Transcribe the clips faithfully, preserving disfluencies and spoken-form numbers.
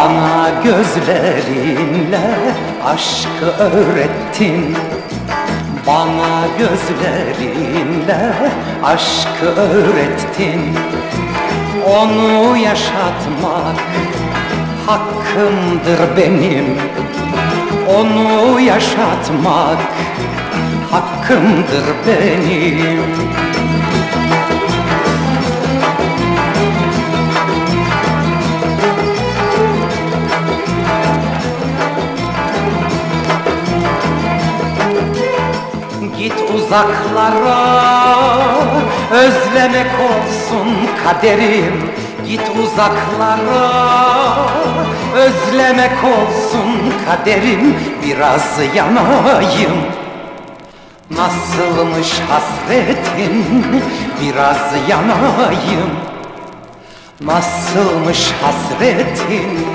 Bana gözlerinle aşkı öğrettin. Bana gözlerinle aşkı öğrettin. Onu yaşatmak hakkımdır benim. Onu yaşatmak hakkımdır benim. Git uzaklara, özlemek olsun kaderim. Git uzaklara, özlemek olsun kaderim. Biraz yanayım. Nasılmış hasretin, biraz yanayım. Nasılmış hasretin.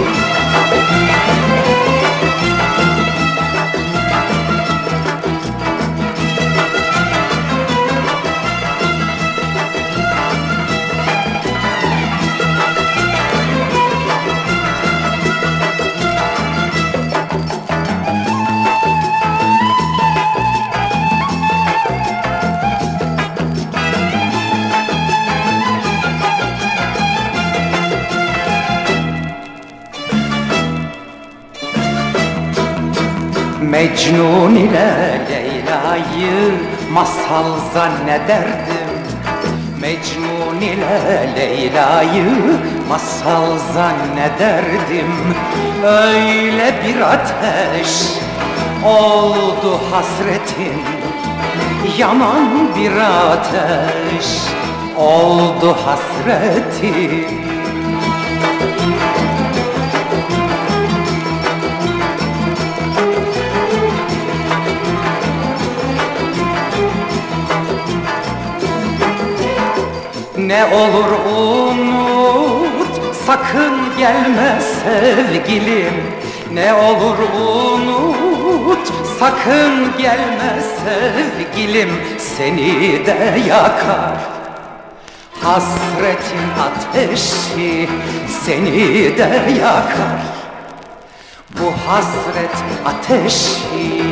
Mecnun ile Leyla'yı masal zannederdim. Mecnun ile Leyla'yı masal zannederdim. Öyle bir ateş oldu hasretin, yanan bir ateş oldu hasretin. Ne olur unut, sakın gelme sevgilim. Ne olur unut, sakın gelme sevgilim. Seni de yakar hasretin ateşi, seni de yakar bu hasret ateşi.